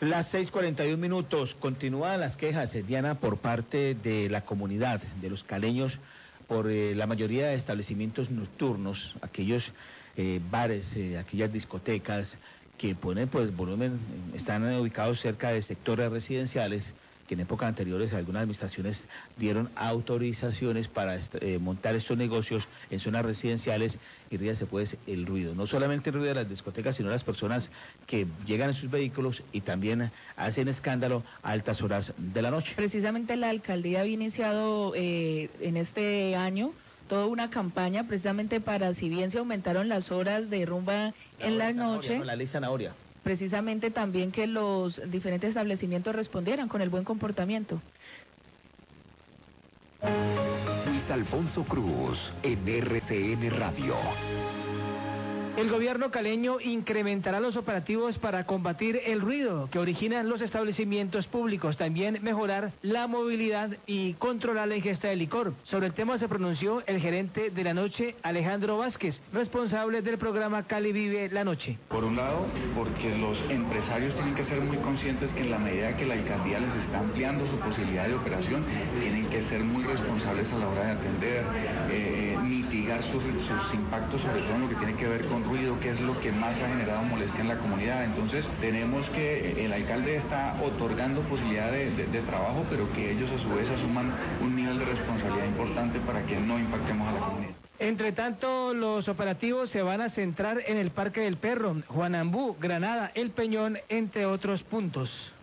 Las 6:41 minutos. Continúan las quejas, Diana, por parte de la comunidad, de los caleños, por la mayoría de establecimientos nocturnos, aquellos bares, aquellas discotecas que ponen pues volumen, están ubicados cerca de sectores residenciales, que en épocas anteriores algunas administraciones dieron autorizaciones para montar estos negocios en zonas residenciales, y ríase pues el ruido, no solamente el ruido de las discotecas, sino las personas que llegan en sus vehículos y también hacen escándalo a altas horas de la noche. Precisamente la alcaldía había iniciado en este año toda una campaña precisamente para, si bien se aumentaron las horas de rumba en la noche, no, la ley zanahoria, precisamente también que los diferentes establecimientos respondieran con el buen comportamiento. Luis Alfonso Cruz, en RCN Radio. El gobierno caleño incrementará los operativos para combatir el ruido que originan los establecimientos públicos, también mejorar la movilidad y controlar la ingesta de licor. Sobre el tema se pronunció el gerente de La Noche, Alejandro Vázquez, responsable del programa Cali Vive La Noche. Por un lado, porque los empresarios tienen que ser muy conscientes que en la medida que la alcaldía les está ampliando su posibilidad de operación, tienen que ser muy responsables a la hora de atender, mitigar sus impactos, sobre todo en lo que tiene que ver con ruido, que es lo que más ha generado molestia en la comunidad. Entonces tenemos que el alcalde está otorgando posibilidad de trabajo, pero que ellos a su vez asuman un nivel de responsabilidad importante para que no impactemos a la comunidad. Entre tanto, los operativos se van a centrar en el Parque del Perro, Juanambú, Granada, El Peñón, entre otros puntos.